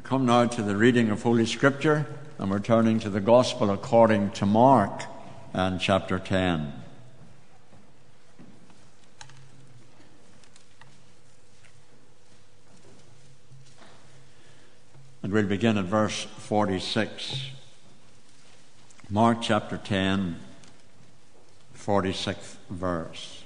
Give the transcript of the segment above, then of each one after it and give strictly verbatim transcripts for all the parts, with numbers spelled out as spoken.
We come now to the reading of Holy Scripture, and we're turning to the Gospel according to Mark and chapter ten. And we'll begin at verse forty-six. Mark chapter ten, forty-sixth verse.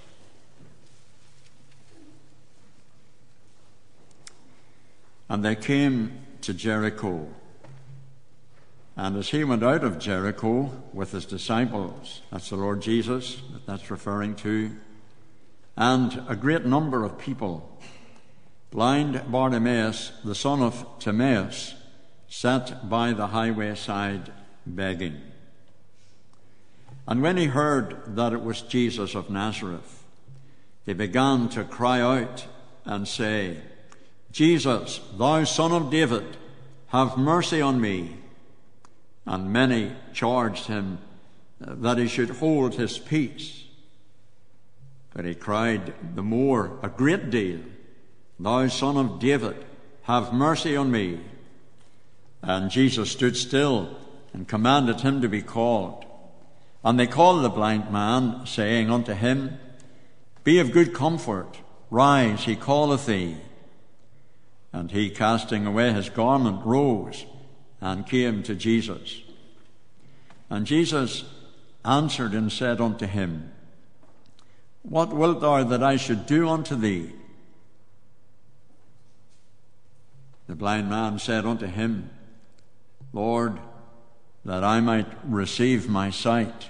And they came to Jericho. And as he went out of Jericho with his disciples, that's the Lord Jesus that that's referring to, and a great number of people, blind Bartimaeus, the son of Timaeus, sat by the highway side begging. And when he heard that it was Jesus of Nazareth, he began to cry out and say, Jesus, thou son of David, have mercy on me. And many charged him that he should hold his peace. But he cried the more a great deal, Thou son of David, have mercy on me. And Jesus stood still and commanded him to be called. And they called the blind man, saying unto him, Be of good comfort, rise, he calleth thee. And he, casting away his garment, rose and came to Jesus. And Jesus answered and said unto him, What wilt thou that I should do unto thee? The blind man said unto him, Lord, that I might receive my sight.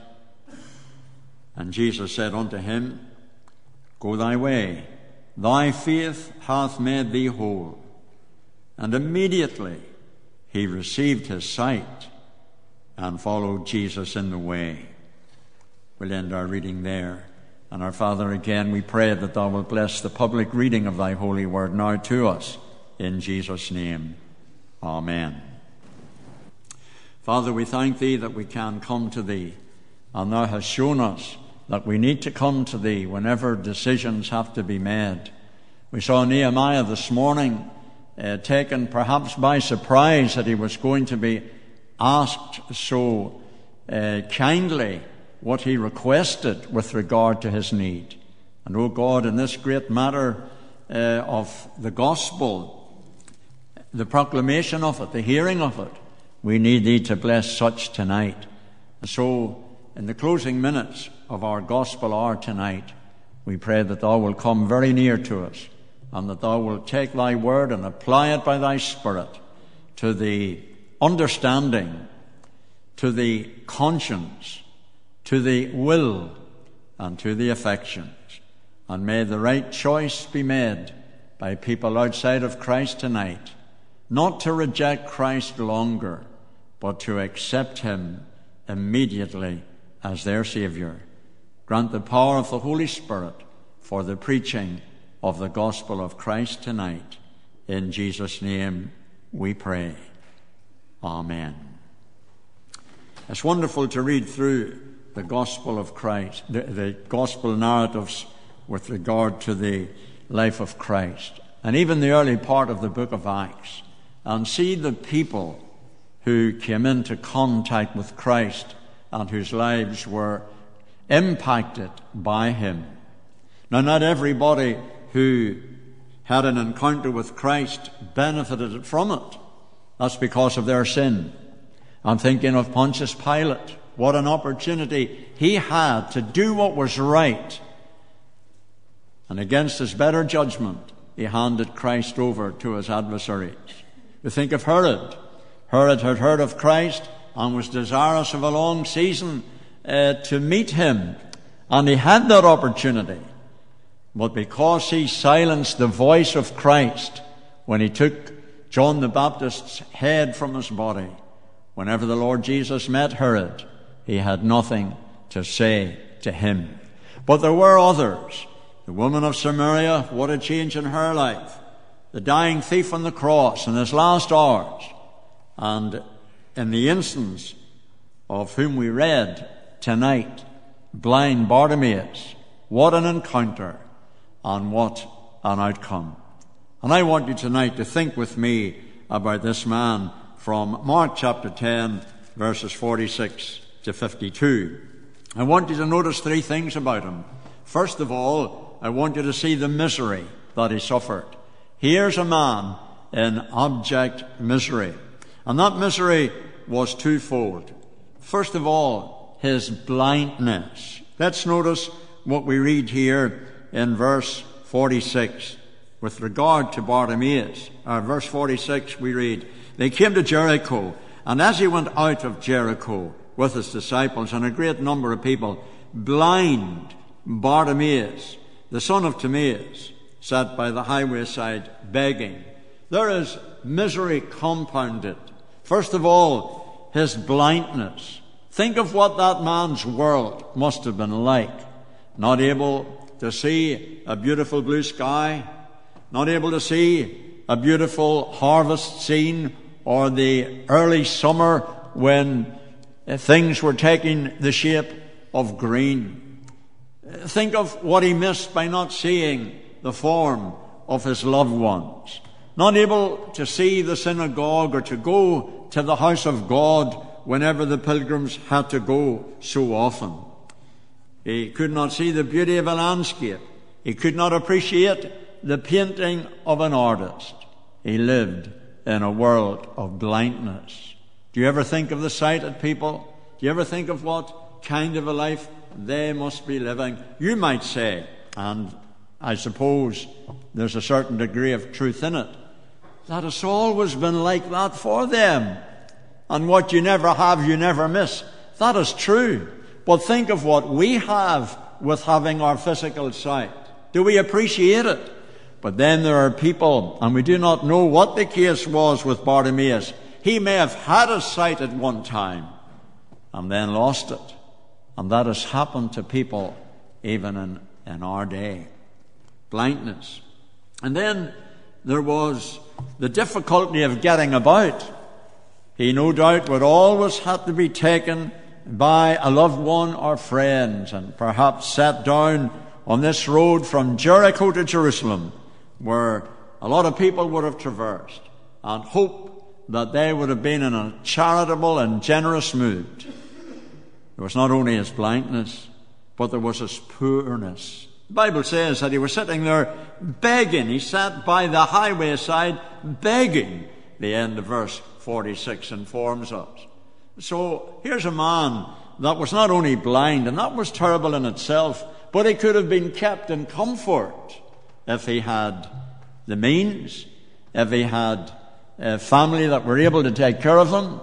And Jesus said unto him, Go thy way, thy faith hath made thee whole. And immediately he received his sight and followed Jesus in the way. We'll end our reading there. And our Father, again, we pray that thou wilt bless the public reading of thy holy word now to us. In Jesus' name, amen. Father, we thank thee that we can come to thee, and thou hast shown us that we need to come to thee whenever decisions have to be made. We saw Nehemiah this morning uh, taken perhaps by surprise that he was going to be asked so uh, kindly what he requested with regard to his need. And, O God, in this great matter uh, of the gospel, the proclamation of it, the hearing of it, we need thee to bless such tonight. And so, in the closing minutes of our gospel hour tonight, we pray that thou wilt come very near to us, and that thou wilt take thy word and apply it by thy Spirit to the understanding, to the conscience, to the will, and to the affections. And may the right choice be made by people outside of Christ tonight, not to reject Christ longer, but to accept him immediately as their Saviour. Grant the power of the Holy Spirit for the preaching of the gospel of Christ tonight. In Jesus' name we pray. Amen. It's wonderful to read through the gospel of Christ, the, the gospel narratives with regard to the life of Christ, and even the early part of the book of Acts, and see the people who came into contact with Christ and whose lives were impacted by him. Now, not everybody who had an encounter with Christ benefited from it. That's because of their sin. I'm thinking of Pontius Pilate. What an opportunity he had to do what was right. And against his better judgment, he handed Christ over to his adversaries. We think of Herod. Herod had heard of Christ and was desirous of a long season uh, to meet him. And he had that opportunity. But because he silenced the voice of Christ when he took John the Baptist's head from his body, whenever the Lord Jesus met Herod, he had nothing to say to him. But there were others. The woman of Samaria, what a change in her life. The dying thief on the cross in his last hours. And in the instance of whom we read tonight, blind Bartimaeus, what an encounter and what an outcome. And I want you tonight to think with me about this man from Mark chapter ten, verses forty-six to fifty-two. I want you to notice three things about him. First of all, I want you to see the misery that he suffered. Here's a man in abject misery. And that misery was twofold. First of all, his blindness. Let's notice what we read here in verse forty-six with regard to Bartimaeus. Uh, verse forty-six we read, "They came to Jericho, and as he went out of Jericho with his disciples and a great number of people, blind Bartimaeus, the son of Timaeus, sat by the highway side begging." There is misery compounded. First of all, his blindness. Think of what that man's world must have been like. Not able to see a beautiful blue sky, not able to see a beautiful harvest scene or the early summer when things were taking the shape of green. Think of what he missed by not seeing the form of his loved ones. Not able to see the synagogue or to go to the house of God whenever the pilgrims had to go so often. He could not see the beauty of a landscape. He could not appreciate the painting of an artist. He lived in a world of blindness. Do you ever think of the sighted people? Do you ever think of what kind of a life they must be living? You might say, and I suppose there's a certain degree of truth in it, that it's always been like that for them. And what you never have, you never miss. That is true. But think of what we have with having our physical sight. Do we appreciate it? But then there are people, and we do not know what the case was with Bartimaeus. He may have had his sight at one time and then lost it. And that has happened to people even in, in our day. Blindness. And then there was the difficulty of getting about. He no doubt would always have to be taken by a loved one or friends and perhaps set down on this road from Jericho to Jerusalem, where a lot of people would have traversed, and hope that they would have been in a charitable and generous mood. There was not only his blindness, but there was his poorness. The Bible says that he was sitting there begging. He sat by the highway side begging. The end of verse forty-six informs us. So here's a man that was not only blind, and that was terrible in itself, but he could have been kept in comfort if he had the means, if he had a family that were able to take care of him.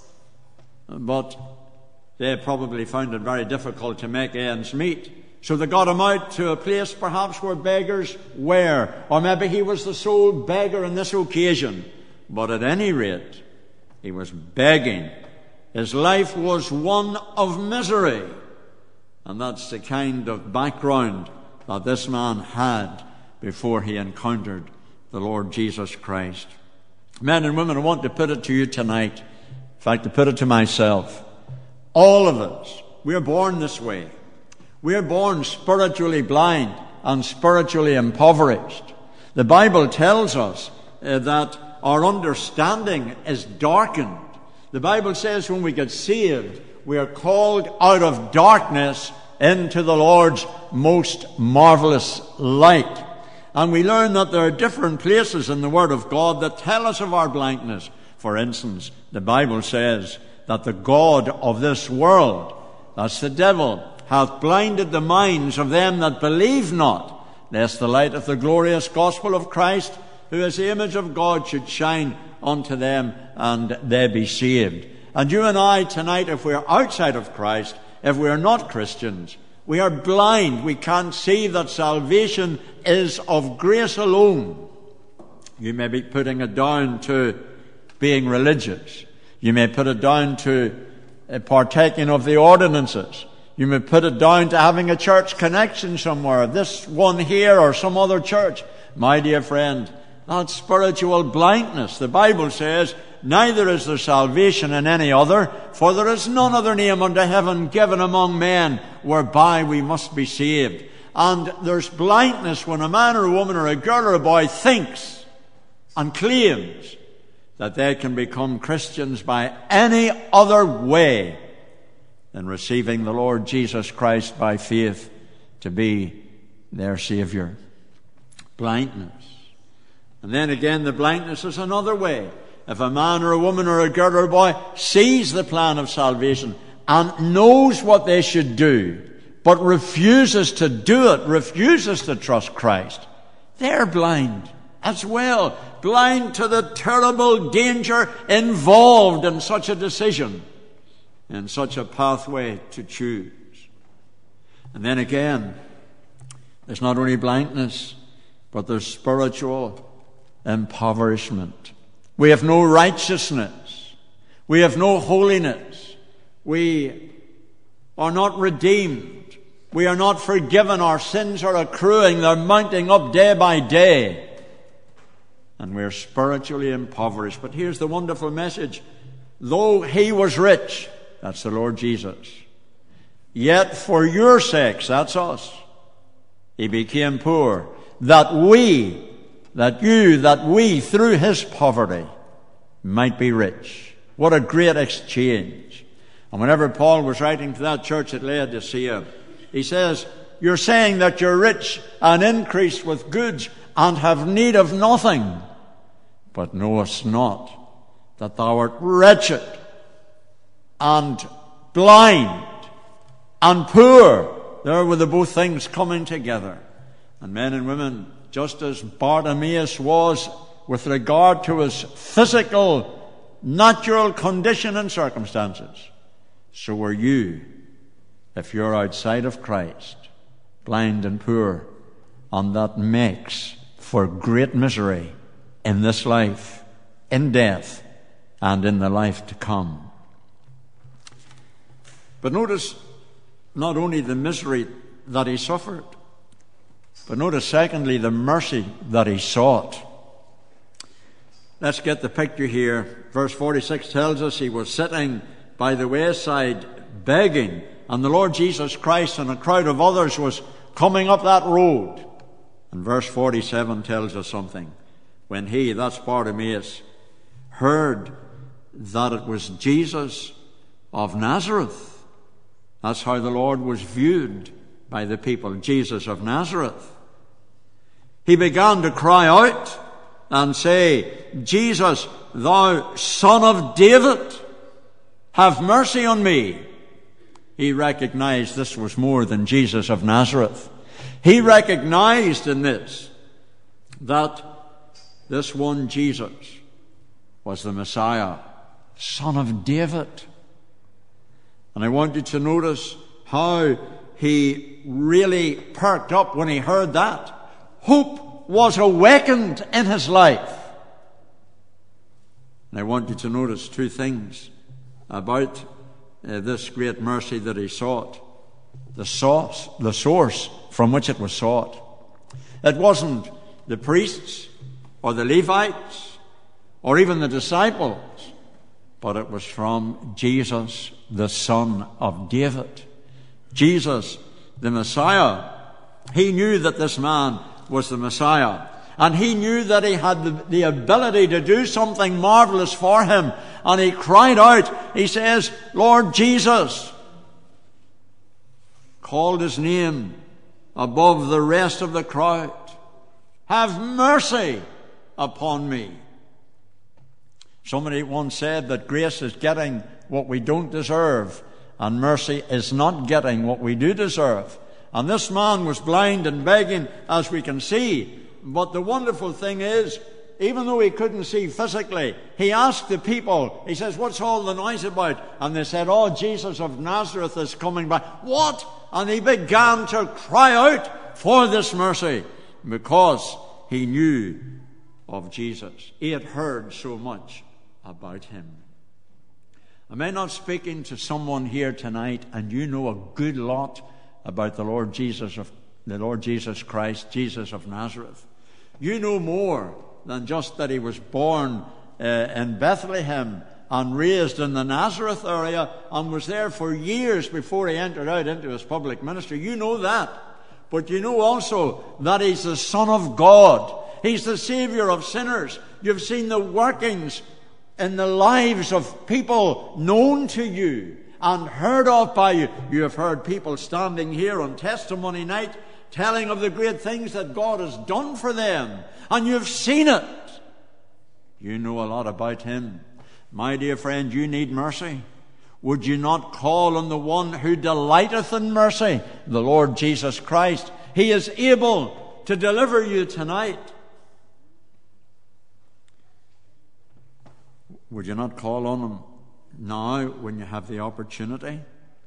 But they probably found it very difficult to make ends meet. So they got him out to a place perhaps where beggars were, or maybe he was the sole beggar on this occasion. But at any rate, he was begging. His life was one of misery. And that's the kind of background that this man had before he encountered the Lord Jesus Christ. Men and women, I want to put it to you tonight. In fact, to put it to myself. All of us, we are born this way. We are born spiritually blind and spiritually impoverished. The Bible tells us uh, that our understanding is darkened. The Bible says when we get saved, we are called out of darkness into the Lord's most marvelous light. And we learn that there are different places in the Word of God that tell us of our blindness. For instance, the Bible says that the God of this world, that's the devil, hath blinded the minds of them that believe not, lest the light of the glorious gospel of Christ, who is the image of God, should shine unto them, and they be saved. And you and I tonight, if we are outside of Christ, if we are not Christians, we are blind. We can't see that salvation is of grace alone. You may be putting it down to being religious. You may put it down to partaking of the ordinances. You may put it down to having a church connection somewhere, this one here or some other church. My dear friend, that's spiritual blindness. The Bible says, neither is there salvation in any other, for there is none other name under heaven given among men whereby we must be saved. And there's blindness when a man or a woman or a girl or a boy thinks and claims that they can become Christians by any other way than receiving the Lord Jesus Christ by faith to be their Savior. Blindness. And then again, the blindness is another way. If a man or a woman or a girl or a boy sees the plan of salvation and knows what they should do, but refuses to do it, refuses to trust Christ, they're blind as well. Blind to the terrible danger involved in such a decision, in such a pathway to choose. And then again, there's not only blindness, but there's spiritual impoverishment. We have no righteousness. We have no holiness. We are not redeemed. We are not forgiven. Our sins are accruing. They're mounting up day by day. And we're spiritually impoverished. But here's the wonderful message. Though he was rich, that's the Lord Jesus, yet for your sakes, that's us, he became poor, that we, that you, that we, through his poverty, might be rich. What a great exchange. And whenever Paul was writing to that church at Laodicea, he says, you're saying that you're rich and increased with goods and have need of nothing, but knowest not that thou art wretched and blind and poor. There were the both things coming together. And men and women, just as Bartimaeus was with regard to his physical, natural condition and circumstances, so are you if you're outside of Christ, blind and poor. And that makes for great misery in this life, in death, and in the life to come. But notice not only the misery that he suffered, but notice secondly the mercy that he sought. Let's get the picture here. Verse forty-six tells us he was sitting by the wayside begging, and the Lord Jesus Christ and a crowd of others was coming up that road. And verse forty-seven tells us something. When he, that's Bartimaeus, heard that it was Jesus of Nazareth. That's how the Lord was viewed by the people, Jesus of Nazareth. He began to cry out and say, Jesus, thou Son of David, have mercy on me. He recognized this was more than Jesus of Nazareth. He recognized in this that this one Jesus was the Messiah, Son of David. And I want you to notice how he really perked up when he heard that. Hope was awakened in his life. And I want you to notice two things about uh, this great mercy that he sought. The source, the source from which it was sought. It wasn't the priests or the Levites or even the disciples, but it was from Jesus, the Son of David. Jesus, the Messiah. He knew that this man was the Messiah. And he knew that he had the, the ability to do something marvelous for him. And he cried out, he says, Lord Jesus, called his name above the rest of the crowd, have mercy upon me. Somebody once said that grace is getting what we don't deserve, and mercy is not getting what we do deserve. And this man was blind and begging, as we can see. But the wonderful thing is, even though he couldn't see physically, he asked the people, he says, what's all the noise about? And they said, oh, Jesus of Nazareth is coming by. What? And he began to cry out for this mercy because he knew of Jesus. He had heard so much about him. Am I not speaking to someone here tonight and you know a good lot about the Lord Jesus of the Lord Jesus Christ, Jesus of Nazareth? You know more than just that he was born uh, in Bethlehem and raised in the Nazareth area and was there for years before he entered out into his public ministry. You know that. But you know also that he's the Son of God. He's the Savior of sinners. You've seen the workings in the lives of people known to you and heard of by you. You have heard people standing here on testimony night telling of the great things that God has done for them, and you've seen it. You know a lot about Him. My dear friend, you need mercy. Would you not call on the one who delighteth in mercy, the Lord Jesus Christ? He is able to deliver you tonight. Would you not call on Him now when you have the opportunity?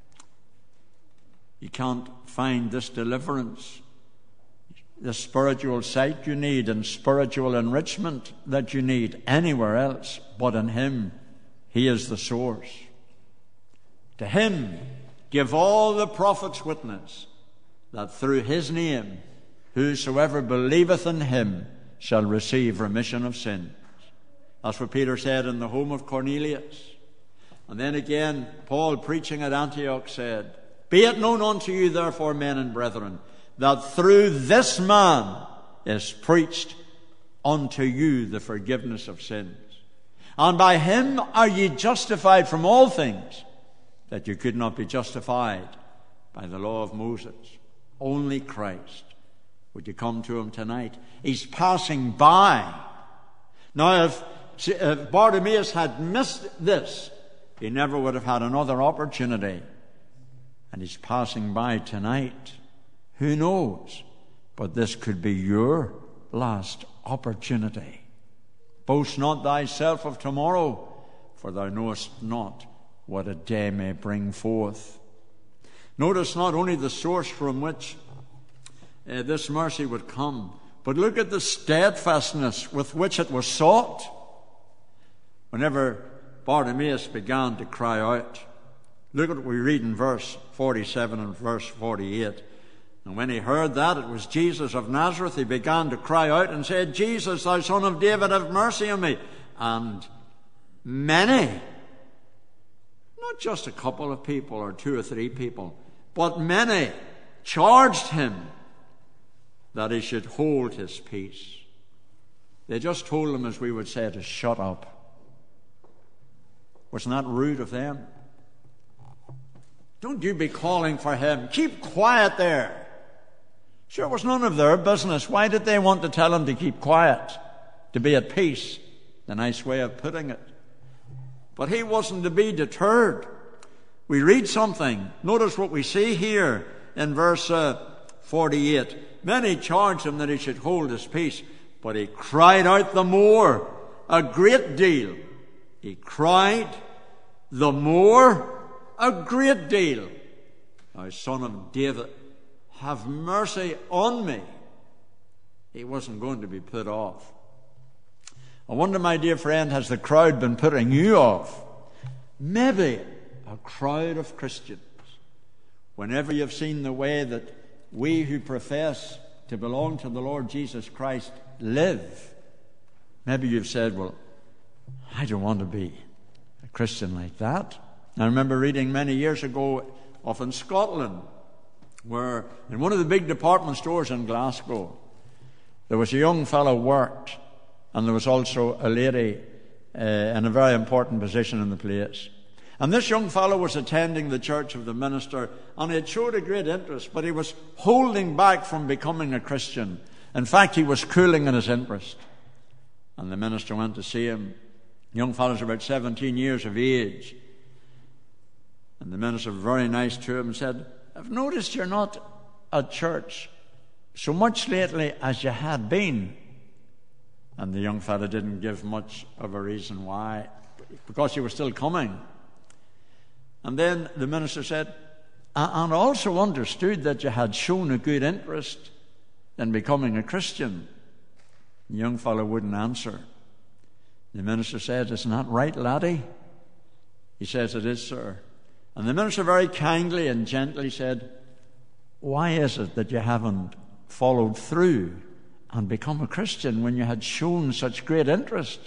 You can't find this deliverance, the spiritual sight you need and spiritual enrichment that you need anywhere else but in Him. He is the source. To Him give all the prophets witness that through His name whosoever believeth in Him shall receive remission of sins. That's what Peter said in the home of Cornelius. And then again, Paul, preaching at Antioch, said, Be it known unto you, therefore, men and brethren, that through this man is preached unto you the forgiveness of sins. And by Him are ye justified from all things that you could not be justified by the law of Moses. Only Christ. Would you come to Him tonight? He's passing by. Now, if, if Bartimaeus had missed this, he never would have had another opportunity. And he's passing by tonight. Who knows? But this could be your last opportunity. Boast not thyself of tomorrow, for thou knowest not what a day may bring forth. Notice not only the source from which uh, this mercy would come, but look at the steadfastness with which it was sought. Whenever Bartimaeus began to cry out, look at what we read in verse forty-seven and verse forty-eight. And when he heard that it was Jesus of Nazareth, he began to cry out and said, Jesus, thou Son of David, have mercy on me. And many, not just a couple of people or two or three people, but many charged him that he should hold his peace. They just told him, as we would say, to shut up. Wasn't that rude of them? Don't you be calling for him. Keep quiet there. Sure, it was none of their business. Why did they want to tell him to keep quiet? To be at peace. The nice way of putting it. But he wasn't to be deterred. We read something. Notice what we see here in verse uh, forty-eight. Many charged him that he should hold his peace, but he cried out the more, a great deal. He cried the more, a great deal. Thou Son of David, have mercy on me. He wasn't going to be put off. I wonder, my dear friend, has the crowd been putting you off? Maybe a crowd of Christians, whenever you've seen the way that we who profess to belong to the Lord Jesus Christ live, maybe you've said, well, I don't want to be a Christian like that. I remember reading many years ago off in Scotland, where in one of the big department stores in Glasgow, there was a young fellow worked, and there was also a lady uh, in a very important position in the place. And this young fellow was attending the church of the minister, and he had showed a great interest, but he was holding back from becoming a Christian. In fact, he was cooling in his interest. And the minister went to see him. The young fellow's about seventeen years of age. And the minister was very nice to him and said, I've noticed you're not at church so much lately as you had been. And the young fellow didn't give much of a reason why, because he was still coming. And then the minister said, and also understood that you had shown a good interest in becoming a Christian. The young fellow wouldn't answer. The minister said, isn't that right, laddie? He says, it is, sir. And the minister very kindly and gently said, why is it that you haven't followed through and become a Christian when you had shown such great interest?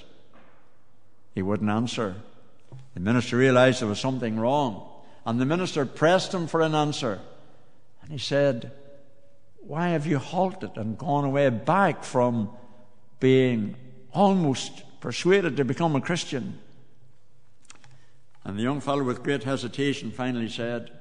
He wouldn't answer. The minister realized there was something wrong, and the minister pressed him for an answer. And he said, why have you halted and gone away back from being almost persuaded to become a Christian? And the young fellow, with great hesitation, finally said,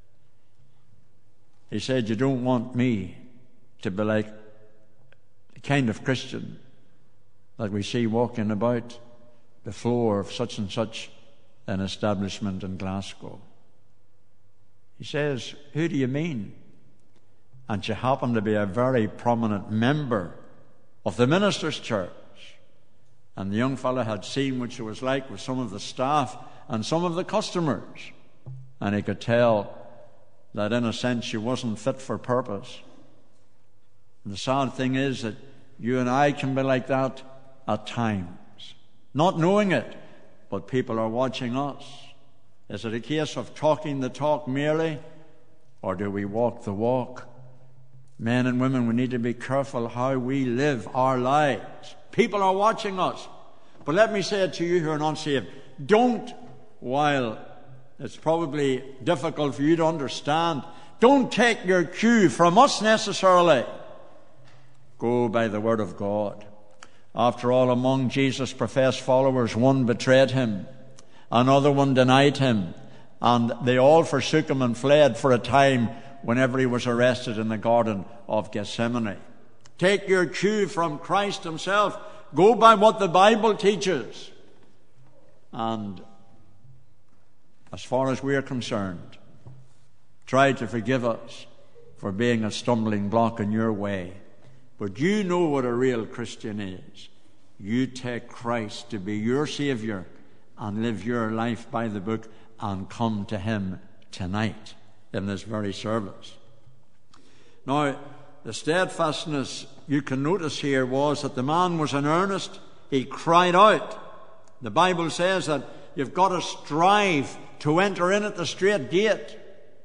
he said, you don't want me to be like the kind of Christian that we see walking about the floor of such and such an establishment in Glasgow. He says, who do you mean? And she happened to be a very prominent member of the minister's church. And the young fellow had seen what she was like with some of the staff and some of the customers. And he could tell that in a sense she wasn't fit for purpose. And the sad thing is that you and I can be like that at times, not knowing it, but people are watching us. Is it a case of talking the talk merely, or do we walk the walk? Men and women, we need to be careful how we live our lives. People are watching us. But let me say it to you who are not saved. Don't, while it's probably difficult for you to understand, don't take your cue from us necessarily. Go by the word of God. After all, among Jesus' professed followers, one betrayed him, another one denied him, and they all forsook him and fled for a time whenever he was arrested in the Garden of Gethsemane. Take your cue from Christ himself. Go by what the Bible teaches. And as far as we are concerned, try to forgive us for being a stumbling block in your way. But you know what a real Christian is. You take Christ to be your Savior and live your life by the book and come to him tonight in this very service. Now, the steadfastness you can notice here was that the man was in earnest. He cried out. The Bible says that you've got to strive to enter in at the straight gate,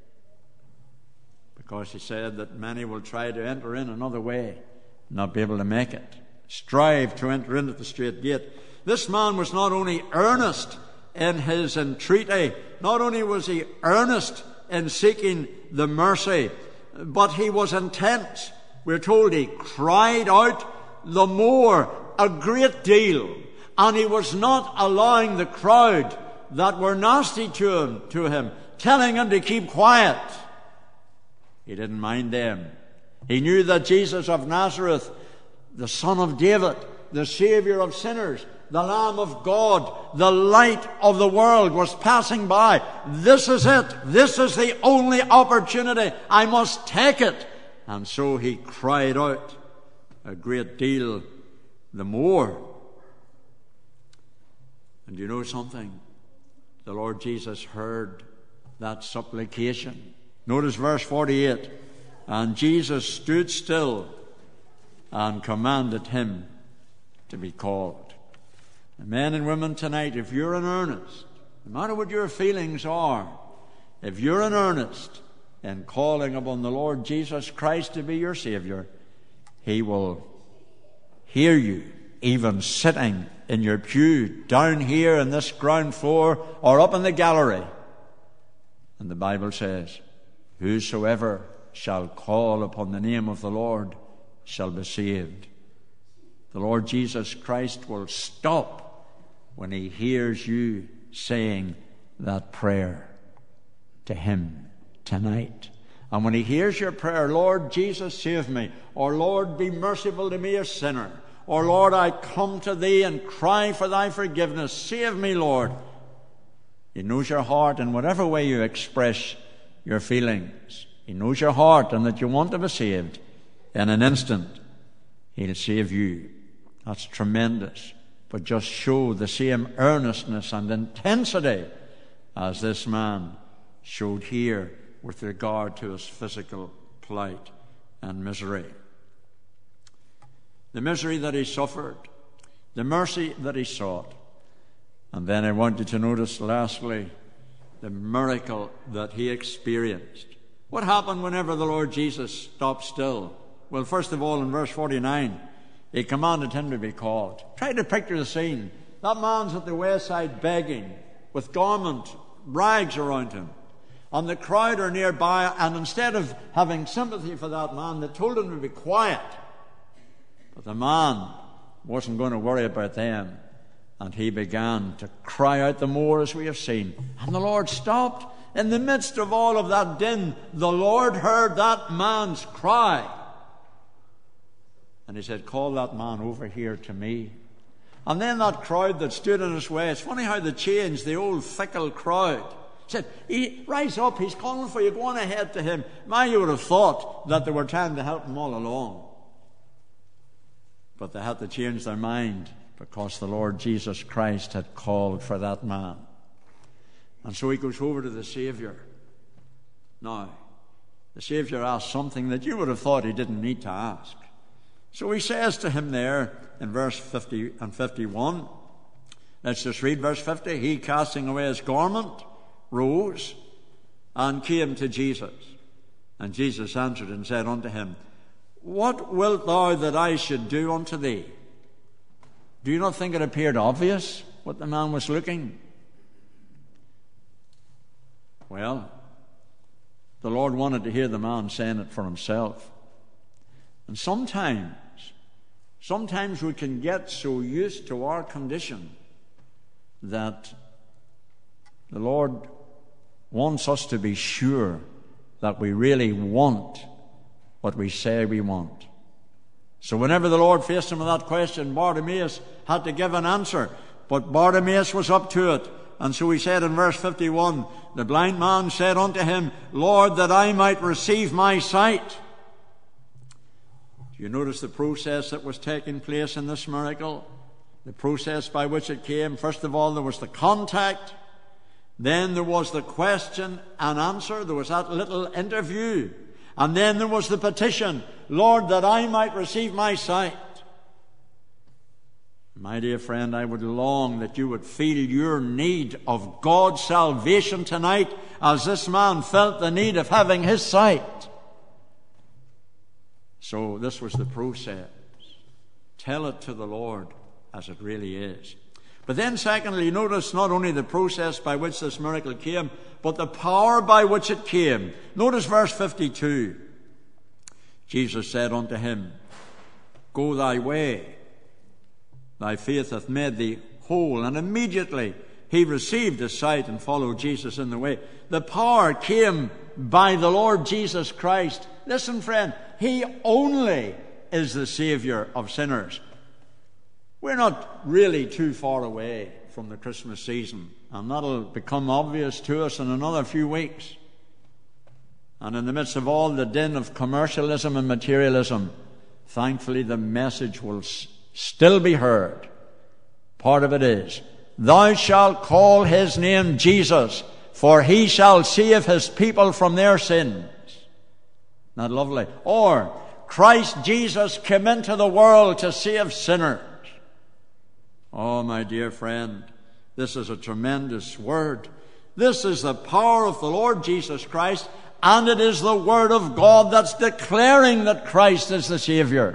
because he said that many will try to enter in another way, not be able to make it. Strive to enter in at the straight gate. This man was not only earnest in his entreaty, not only was he earnest in seeking the mercy, but he was intense. We're told he cried out the more, a great deal, and he was not allowing the crowd that were nasty to him, to him, telling him to keep quiet. He didn't mind them. He knew that Jesus of Nazareth, the Son of David, the Savior of sinners, the Lamb of God, the light of the world, was passing by. This is it. This is the only opportunity. I must take it. And so he cried out a great deal the more. And you know something? The Lord Jesus heard that supplication. Notice verse forty-eight. And Jesus stood still and commanded him to be called. And men and women tonight, if you're in earnest, no matter what your feelings are, if you're in earnest in calling upon the Lord Jesus Christ to be your Savior, he will hear you, even sitting in your pew, down here in this ground floor or up in the gallery. And the Bible says, whosoever shall call upon the name of the Lord shall be saved. The Lord Jesus Christ will stop when he hears you saying that prayer to him tonight. And when he hears your prayer, Lord Jesus, save me, or Lord, be merciful to me, a sinner, or Lord, I come to thee and cry for thy forgiveness, save me, Lord. He knows your heart in whatever way you express your feelings. He knows your heart and that you want to be saved. In an instant, he'll save you. That's tremendous. But just show the same earnestness and intensity as this man showed here with regard to his physical plight and misery. The misery that he suffered, the mercy that he sought. And then I want you to notice, lastly, the miracle that he experienced. What happened whenever the Lord Jesus stopped still? Well, first of all, in verse forty-nine, he commanded him to be called. Try to picture the scene. That man's at the wayside begging, with garment, rags around him. And the crowd are nearby, and instead of having sympathy for that man, they told him to be quiet. But the man wasn't going to worry about them. And he began to cry out the more, as we have seen. And the Lord stopped. In the midst of all of that din, the Lord heard that man's cry. And he said, call that man over here to me. And then that crowd that stood in his way, it's funny how they changed, the old fickle crowd. Said, he, rise up, he's calling for you, go on ahead to him. Man, you would have thought that they were trying to help him all along. But they had to change their mind, because the Lord Jesus Christ had called for that man. And so he goes over to the Savior. Now, the Savior asked something that you would have thought he didn't need to ask. So he says to him there in verse fifty and fifty-one, let's just read verse fifty. He, casting away his garment, rose and came to Jesus. And Jesus answered and said unto him, what wilt thou that I should do unto thee? Do you not think it appeared obvious what the man was looking? Well, the Lord wanted to hear the man saying it for himself. And sometimes, sometimes we can get so used to our condition that the Lord wants us to be sure that we really want what we say we want. So whenever the Lord faced him with that question, Bartimaeus had to give an answer. But Bartimaeus was up to it. And so he said in verse fifty-one, the blind man said unto him, Lord, that I might receive my sight. Do you notice the process that was taking place in this miracle? The process by which it came. First of all, there was the contact. Then there was the question and answer. There was that little interview. And then there was the petition, Lord, that I might receive my sight. My dear friend, I would long that you would feel your need of God's salvation tonight, as this man felt the need of having his sight. So this was the process. Tell it to the Lord as it really is. But then secondly, notice not only the process by which this miracle came, but the power by which it came. Notice verse fifty-two. Jesus said unto him, go thy way. Thy faith hath made thee whole. And immediately he received his sight and followed Jesus in the way. The power came by the Lord Jesus Christ. Listen, friend, he only is the Savior of sinners. We're not really too far away from the Christmas season, and that'll become obvious to us in another few weeks. And in the midst of all the din of commercialism and materialism, thankfully the message will s- still be heard. Part of it is, thou shalt call his name Jesus, for he shall save his people from their sins. Not lovely? Or, Christ Jesus came into the world to save sinners. Oh, my dear friend, this is a tremendous word. This is the power of the Lord Jesus Christ, and it is the Word of God that's declaring that Christ is the Savior.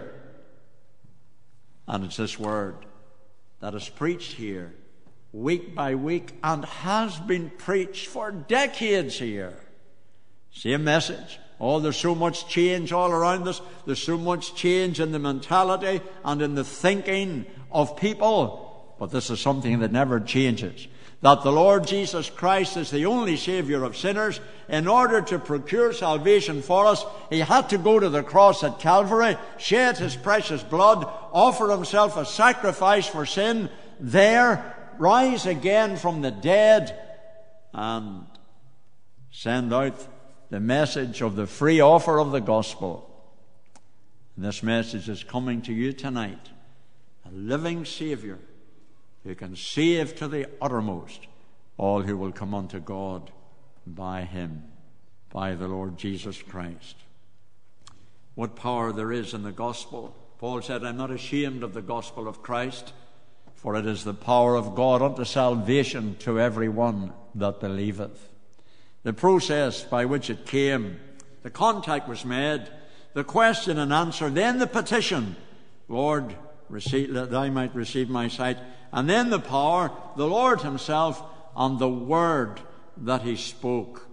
And it's this Word that is preached here week by week and has been preached for decades here. Same message. Oh, there's so much change all around us. There's so much change in the mentality and in the thinking of people. But this is something that never changes. That the Lord Jesus Christ is the only Savior of sinners. In order to procure salvation for us, He had to go to the cross at Calvary, shed His precious blood, offer Himself a sacrifice for sin, there rise again from the dead, and send out the message of the free offer of the gospel. And this message is coming to you tonight. A living Savior who can save to the uttermost all who will come unto God by Him, by the Lord Jesus Christ. What power there is in the gospel. Paul said, I'm not ashamed of the gospel of Christ, for it is the power of God unto salvation to every one that believeth. The process by which it came, the contact was made, the question and answer, then the petition, Lord, receive, that I might receive my sight, and then the power, the Lord Himself, and the word that He spoke.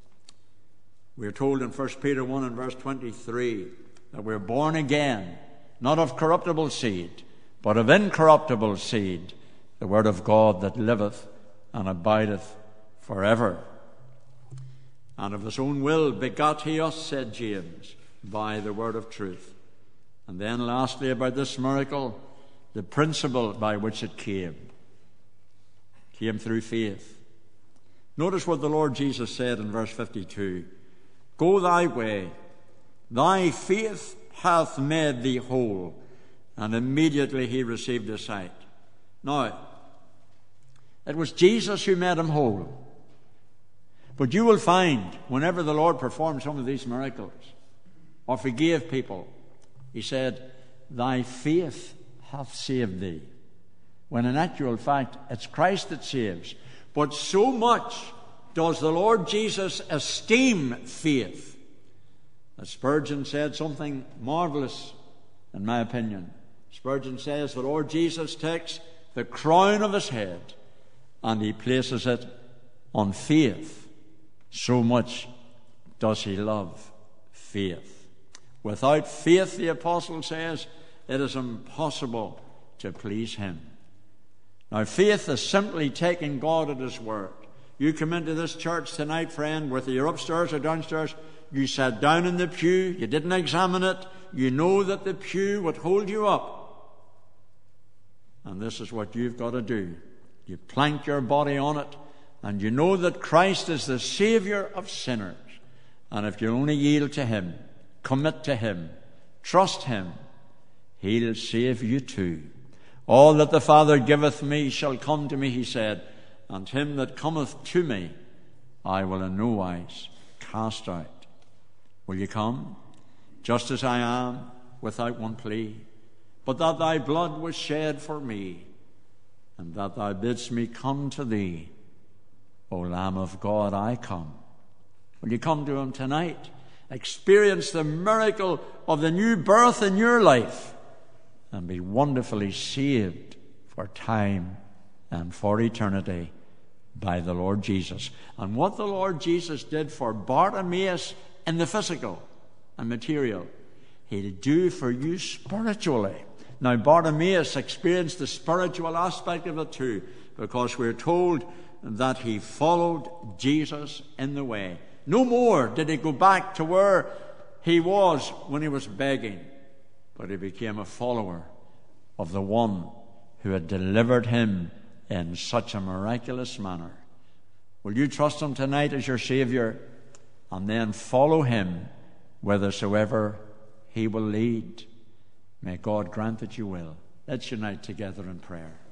We are told in First Peter one and verse twenty-three that we're born again, not of corruptible seed, but of incorruptible seed, the word of God that liveth and abideth forever. And of his own will begot he us, said James, by the word of truth. And then lastly about this miracle, the principle by which it came. Came through faith. Notice what the Lord Jesus said in verse fifty-two. Go thy way, thy faith hath made thee whole. And immediately he received his sight. Now, it was Jesus who made him whole. But you will find, whenever the Lord performed some of these miracles, or forgave people, he said, thy faith hath saved thee. When in actual fact, it's Christ that saves. But so much does the Lord Jesus esteem faith. As Spurgeon said something marvelous, in my opinion. Spurgeon says the Lord Jesus takes the crown of his head and he places it on faith. So much does he love faith. Without faith, the apostle says, it is impossible to please him. Now, faith is simply taking God at his word. You come into this church tonight, friend, whether you're upstairs or downstairs, you sat down in the pew, you didn't examine it, you know that the pew would hold you up. And this is what you've got to do. You plank your body on it, and you know that Christ is the Savior of sinners. And if you only yield to him, commit to him, trust him, he'll save you too. All that the Father giveth me shall come to me, he said, and him that cometh to me I will in no wise cast out. Will you come, just as I am, without one plea? But that thy blood was shed for me, and that thou bidst me come to thee. O Lamb of God, I come. Will you come to him tonight? Experience the miracle of the new birth in your life and be wonderfully saved for time and for eternity by the Lord Jesus. And what the Lord Jesus did for Bartimaeus in the physical and material, he'll do for you spiritually. Now, Bartimaeus experienced the spiritual aspect of it too, because we're told that he followed Jesus in the way. No more did he go back to where he was when he was begging, but he became a follower of the one who had delivered him in such a miraculous manner. Will you trust him tonight as your Savior, and then follow him whithersoever he will lead? May God grant that you will. Let's unite together in prayer.